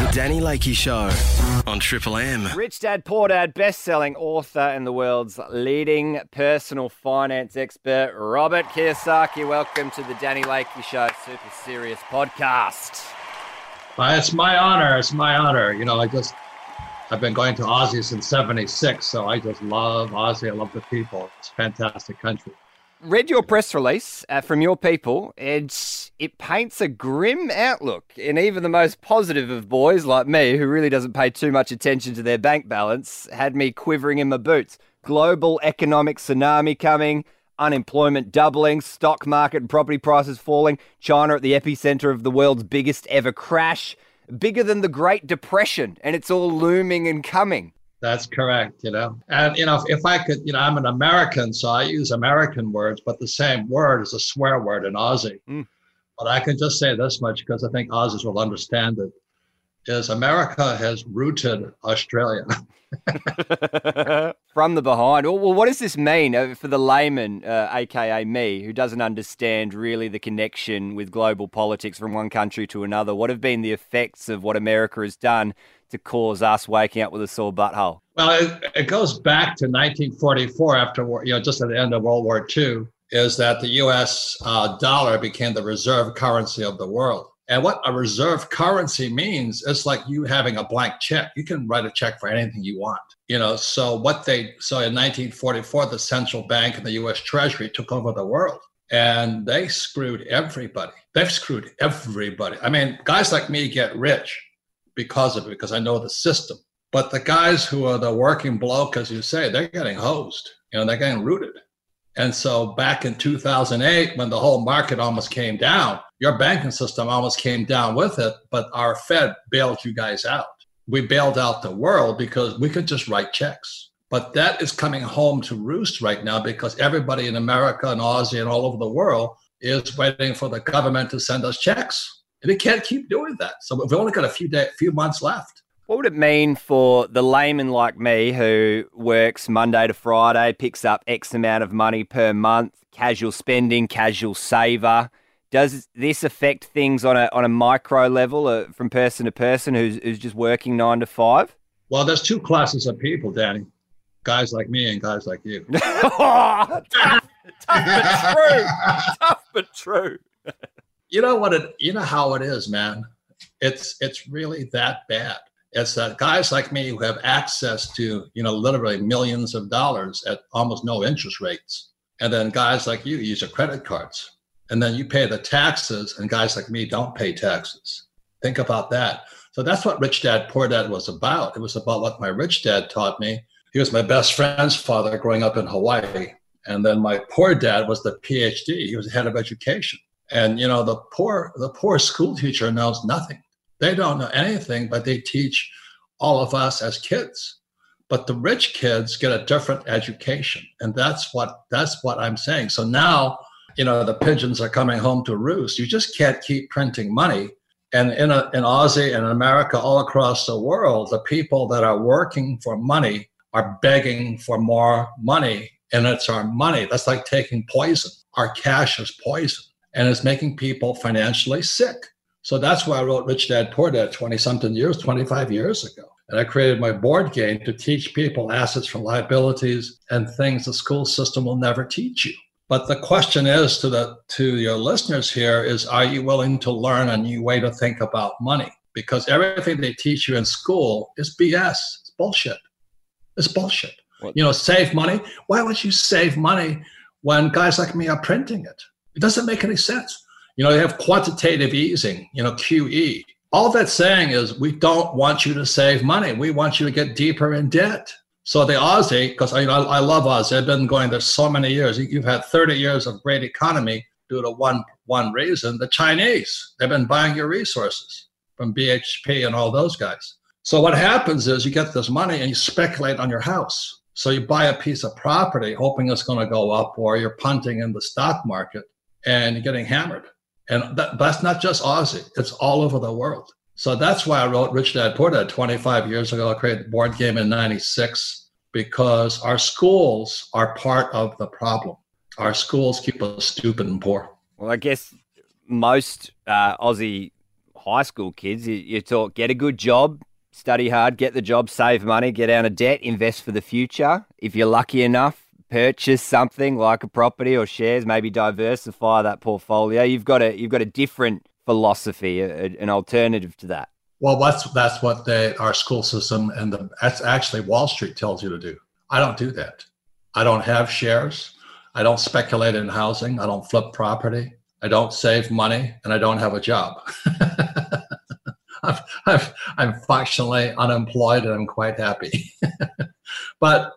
Danny Lakey Show on Triple M. Rich Dad, Poor Dad, best-selling author and the world's leading personal finance expert, Robert Kiyosaki. Welcome to the Danny Lakey Show Super Serious Podcast. It's my honor. It's my honor. You know, I've been going to Aussie since 76, so I just love Aussie. I love the people. It's a fantastic country. Read your press release from your people. It paints a grim outlook, and even the most positive of boys like me, who really doesn't pay too much attention to their bank balance, had me quivering in my boots. Global economic tsunami coming, unemployment doubling, stock market and property prices falling, China at the epicenter of the world's biggest ever crash, bigger than the Great Depression, and it's all looming and coming. That's correct, you know. And, you know, if I could, you know, I'm an American, so I use American words, but the same word is a swear word in Aussie. But I can just say this much because I think Aussies will understand it, is America has rooted Australia. From the behind. Well, what does this mean for the layman, a.k.a. me, who doesn't understand really the connection with global politics from one country to another? What have been the effects of what America has done to cause us waking up with a sore butthole? Well, it goes back to 1944 after, you know, just at the end of World War II, is that the U.S. dollar became the reserve currency of the world. And what a reserve currency means, it's like you having a blank check. You can write a check for anything you want. You know, so in 1944, the central bank and the U.S. Treasury took over the world. And they screwed everybody. They've screwed everybody. I mean, guys like me get rich because of it, because I know the system. But the guys who are the working bloke, as you say, they're getting hosed. You know, they're getting rooted. And so back in 2008, when the whole market almost came down, your banking system almost came down with it, but our Fed bailed you guys out. We bailed out the world because we could just write checks. But that is coming home to roost right now because everybody in America and Aussie and all over the world is waiting for the government to send us checks. And it can't keep doing that. So we've only got a few months left. What would it mean for the layman like me who works Monday to Friday, picks up X amount of money per month, casual spending, casual saver? Does this affect things on a micro level from person to person who's just working 9 to 5? Well, there's two classes of people, Danny. Guys like me and guys like you. Tough but true. Tough but true. You know how it is, man. It's really that bad. It's that guys like me who have access to, you know, literally millions of dollars at almost no interest rates. And then guys like you use your credit cards. And then you pay the taxes, and guys like me don't pay taxes. Think about that. So that's what Rich Dad, Poor Dad was about. It was about what my rich dad taught me. He was my best friend's father growing up in Hawaii. And then my poor dad was the PhD. He was the head of education. And, you know, the poor school teacher knows nothing. They don't know anything, but they teach all of us as kids. But the rich kids get a different education. And that's what I'm saying. So now, you know, the pigeons are coming home to roost. You just can't keep printing money. And in Aussie and in America, all across the world, the people that are working for money are begging for more money. And it's our money. That's like taking poison. Our cash is poison. And it's making people financially sick. So that's why I wrote Rich Dad, Poor Dad 25 years ago. And I created my board game to teach people assets from liabilities and things the school system will never teach you. But the question is to your listeners here is, are you willing to learn a new way to think about money? Because everything they teach you in school is BS. It's bullshit. It's bullshit. What? You know, save money. Why would you save money when guys like me are printing it? It doesn't make any sense. You know, they have quantitative easing, you know, QE. All that's saying is we don't want you to save money. We want you to get deeper in debt. So the Aussie, because I love Aussie, I've been going there so many years. You've had 30 years of great economy due to one reason. The Chinese, they've been buying your resources from BHP and all those guys. So what happens is you get this money and you speculate on your house. So you buy a piece of property hoping it's going to go up, or you're punting in the stock market and you're getting hammered. And that's not just Aussie. It's all over the world. So that's why I wrote Rich Dad, Poor Dad 25 years ago. I created the board game in 96 because our schools are part of the problem. Our schools keep us stupid and poor. Well, I guess most Aussie high school kids, you taught get a good job, study hard, get the job, save money, get out of debt, invest for the future. If you're lucky enough, purchase something like a property or shares, maybe diversify that portfolio. You've got a different philosophy, an alternative to that. Well, that's what our school system that's actually Wall Street tells you to do. I don't do that. I don't have shares. I don't speculate in housing. I don't flip property. I don't save money, and I don't have a job. I'm functionally unemployed, and I'm quite happy. But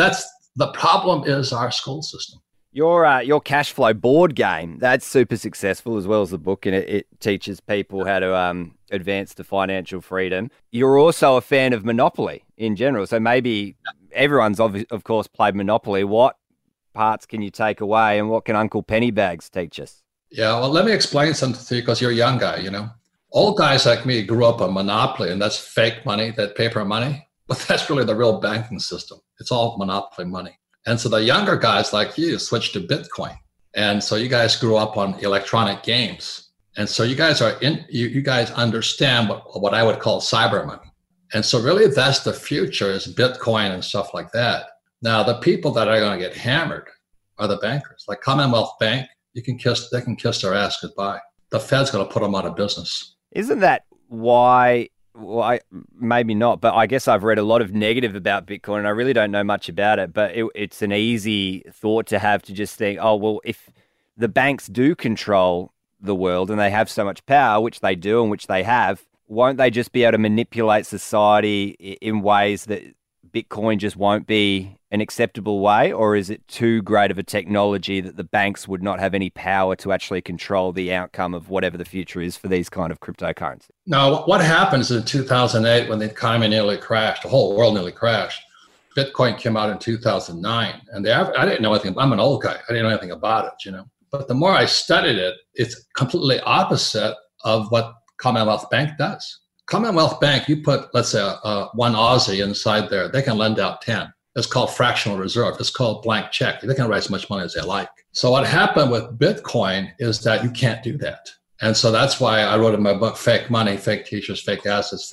the problem is our school system. Your cash flow board game, that's super successful as well as the book, and it teaches people how to advance to financial freedom. You're also a fan of Monopoly in general, so maybe everyone's of course played Monopoly. What parts can you take away, and what can Uncle Pennybags teach us? Yeah, well, let me explain something to you because you're a young guy, Old guys like me grew up on Monopoly, and that's fake money, that paper money, but that's really the real banking system. It's all Monopoly money. And so the younger guys like you switched to Bitcoin. And so you guys grew up on electronic games. And so you guys you guys understand what I would call cyber money. And so really that's the future, is Bitcoin and stuff like that. Now, the people that are going to get hammered are the bankers. Like Commonwealth Bank, they can kiss their ass goodbye. The Fed's going to put them out of business. Isn't that why? Well, maybe not, but I guess I've read a lot of negative about Bitcoin, and I really don't know much about it, but it's an easy thought to have, to just think, oh, well, if the banks do control the world and they have so much power, which they do and which they have, won't they just be able to manipulate society in ways that Bitcoin just won't be an acceptable way? Or is it too great of a technology that the banks would not have any power to actually control the outcome of whatever the future is for these kind of cryptocurrencies? Now, what happens in 2008 when the economy nearly crashed, the whole world nearly crashed? Bitcoin came out in 2009, and I didn't know anything. I'm an old guy. I didn't know anything about it, But the more I studied it, it's completely opposite of what Commonwealth Bank does. Commonwealth Bank, you put, let's say, one Aussie inside there, they can lend out 10. It's called fractional reserve. It's called blank check. They can write as much money as they like. So what happened with Bitcoin is that you can't do that. And so that's why I wrote in my book, Fake Money, Fake Teachers, Fake Assets,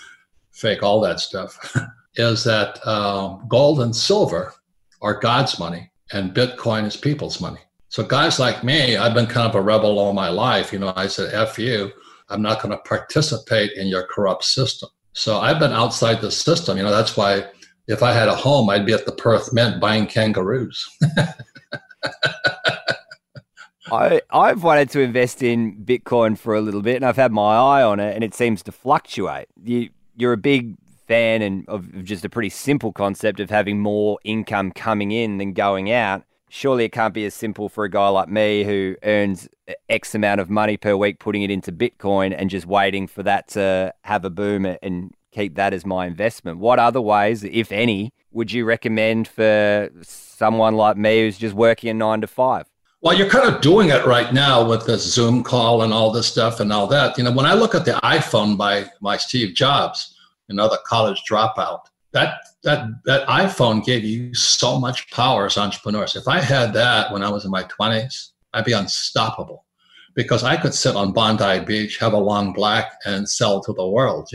Fake all that stuff, is that gold and silver are God's money and Bitcoin is people's money. So guys like me, I've been kind of a rebel all my life. I said, F you, I'm not going to participate in your corrupt system. So I've been outside the system. That's why if I had a home, I'd be at the Perth Mint buying kangaroos. I've wanted to invest in Bitcoin for a little bit, and I've had my eye on it, and it seems to fluctuate. You're a big fan of just a pretty simple concept of having more income coming in than going out. Surely it can't be as simple for a guy like me who earns X amount of money per week, putting it into Bitcoin and just waiting for that to have a boom and keep that as my investment. What other ways, if any, would you recommend for someone like me who's just working a 9 to 5? Well, you're kind of doing it right now with the Zoom call and all this stuff and all that. When I look at the iPhone by Steve Jobs, the college dropout, that iPhone gave you so much power as entrepreneurs. If I had that when I was in my 20s, I'd be unstoppable, because I could sit on Bondi Beach, have a long black, and sell to the world.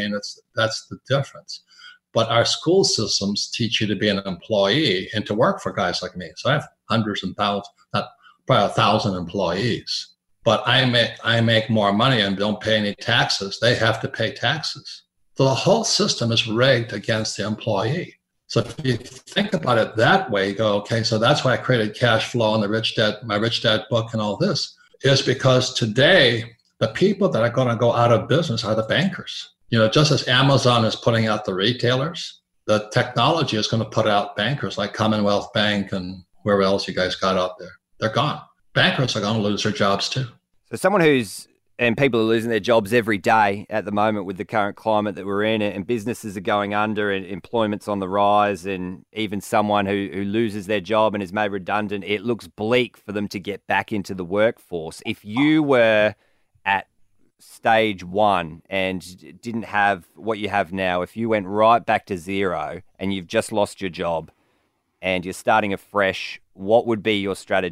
That's the difference. But our school systems teach you to be an employee and to work for guys like me. So I have hundreds and thousands, probably 1,000 employees. But I make more money and don't pay any taxes. They have to pay taxes. So the whole system is rigged against the employee. So if you think about it that way, you go, okay, so that's why I created Cash Flow and my Rich Dad book and all this, is because today the people that are going to go out of business are the bankers. Just as Amazon is putting out the retailers, the technology is going to put out bankers like Commonwealth Bank and wherever else you guys got out there. They're gone. Bankers are going to lose their jobs too. So someone and people are losing their jobs every day at the moment with the current climate that we're in, and businesses are going under and employment's on the rise, and even someone who loses their job and is made redundant, it looks bleak for them to get back into the workforce. If you were at stage one and didn't have what you have now, if you went right back to zero and you've just lost your job and you're starting afresh, what would be your strategy?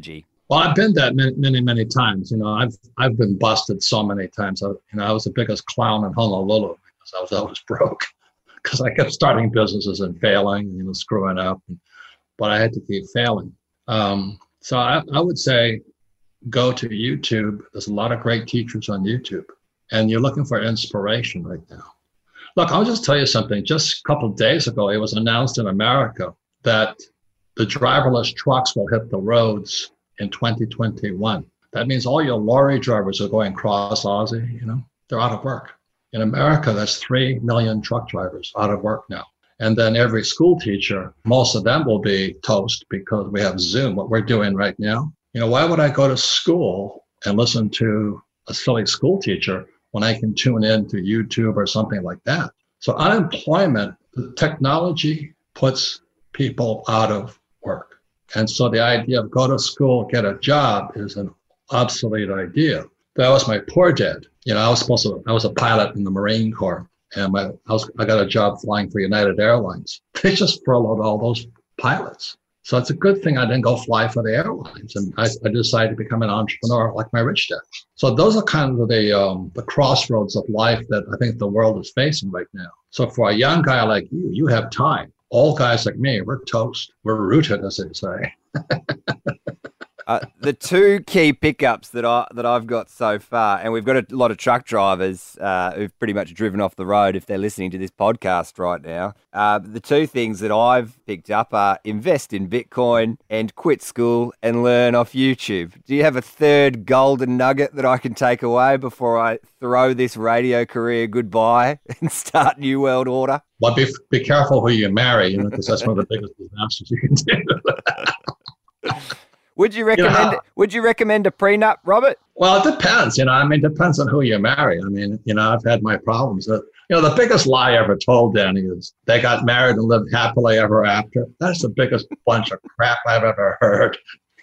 Well, I've been that many times. I've been busted so many times. I was the biggest clown in Honolulu because I was always broke because I kept starting businesses and failing, screwing up. But I had to keep failing. So I would say go to YouTube. There's a lot of great teachers on YouTube, and you're looking for inspiration right now. Look, I'll just tell you something. Just a couple of days ago, it was announced in America that the driverless trucks will hit the roads in 2021. That means all your lorry drivers are going cross Aussie, they're out of work. In America, that's 3 million truck drivers out of work now. And then every school teacher, most of them will be toast because we have Zoom, what we're doing right now. Why would I go to school and listen to a silly school teacher when I can tune in to YouTube or something like that? So unemployment, the technology puts people out of work. And so the idea of go to school, get a job is an obsolete idea. That was my poor dad. I was a pilot in the Marine Corps, and I got a job flying for United Airlines. They just furloughed all those pilots. So it's a good thing I didn't go fly for the airlines. And I decided to become an entrepreneur like my rich dad. So those are kind of the crossroads of life that I think the world is facing right now. So for a young guy like you have time. All guys like me, we're toast. We're rooted, as they say. The two key pickups that I've got so far, and we've got a lot of truck drivers who've pretty much driven off the road if they're listening to this podcast right now. The two things that I've picked up are invest in Bitcoin and quit school and learn off YouTube. Do you have a third golden nugget that I can take away before I throw this radio career goodbye and start New World Order? Well, be careful who you marry, because that's one of the biggest disasters you can do. Would you recommend? Would you recommend a prenup, Robert? Well, it depends. It depends on who you marry. I've had my problems. The biggest lie I ever told, Danny, is they got married and lived happily ever after. That's the biggest bunch of crap I've ever heard.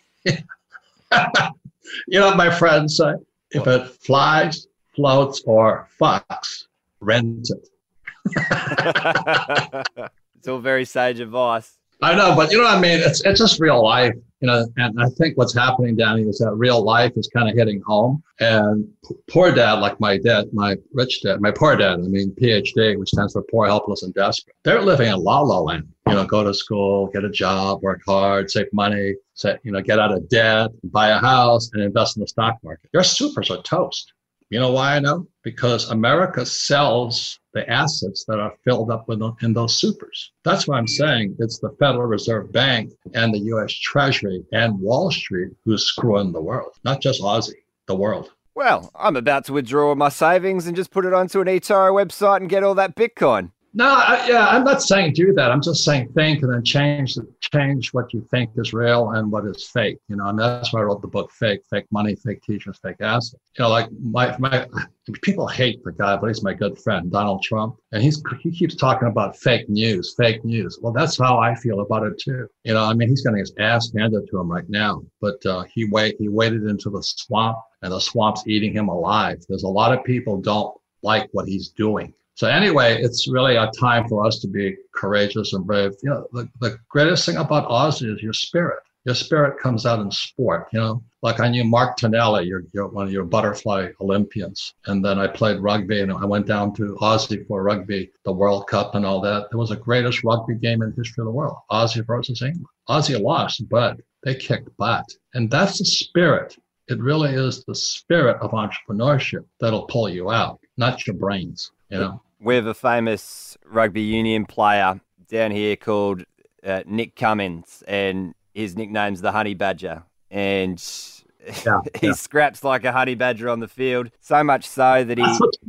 What my friends say? If it flies, floats, or fucks, rent it. It's all very sage advice. I know, but it's just real life, and I think what's happening, Danny, is that real life is kind of hitting home. And poor dad, like my rich dad, my poor dad, PhD, which stands for poor, helpless, and desperate. They're living in la la land. Go to school, get a job, work hard, save money, get out of debt, buy a house, and invest in the stock market. Your supers are toast. You know why I know? Because America sells the assets that are filled up in those supers. That's why I'm saying it's the Federal Reserve Bank and the U.S. Treasury and Wall Street who's screwing the world, not just Aussie, the world. Well, I'm about to withdraw my savings and just put it onto an eToro website and get all that Bitcoin. No, I'm not saying do that. I'm just saying think and then change what you think is real and what is fake. And that's why I wrote the book Fake Money, Fake Teachers, Fake Assets. Like my people hate the guy, but he's my good friend, Donald Trump, and he keeps talking about fake news. Well, that's how I feel about it too. He's getting his ass handed to him right now, but he waded into the swamp, and the swamp's eating him alive. There's a lot of people don't like what he's doing. So anyway, it's really a time for us to be courageous and brave. The greatest thing about Aussie is your spirit. Your spirit comes out in sport. Like I knew Mark Tonelli, you're one of your butterfly Olympians. And then I played rugby, and I went down to Aussie for rugby, the World Cup and all that. It was the greatest rugby game in the history of the world, Aussie versus England. Aussie lost, but they kicked butt. And that's the spirit. It really is the spirit of entrepreneurship that'll pull you out, not your brains. We have a famous rugby union player down here called Nick Cummins, and his nickname's the Honey Badger. And he scraps like a honey badger on the field, so much so that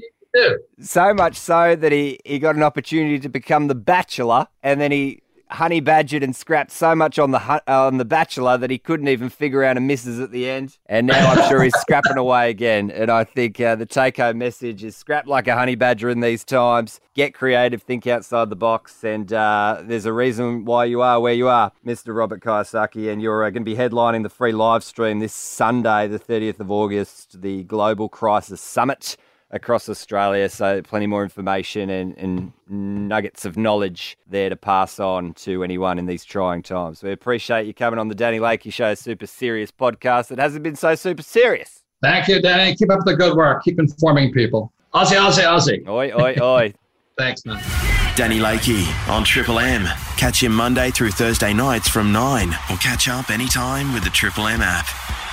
he got an opportunity to become the Bachelor, and then he honey badgered and scrapped so much on the Bachelor that he couldn't even figure out a missus at the end. And now I'm sure he's scrapping away again. And I think the take-home message is scrap like a honey badger in these times. Get creative, think outside the box, and there's a reason why you are where you are, Mr. Robert Kiyosaki, and you're going to be headlining the free live stream this Sunday, the 30th of August, the Global Crisis Summit across Australia. So plenty more information and nuggets of knowledge there to pass on to anyone in these trying times. We appreciate you coming on the Danny Lakey Show Super Serious podcast. It hasn't been so super serious. Thank you, Danny. Keep up the good work. Keep informing people. Aussie, Aussie, Aussie. Oi, oi, oi. Thanks, man. Danny Lakey on Triple M. Catch him Monday through Thursday nights from 9 or catch up anytime with the Triple M app.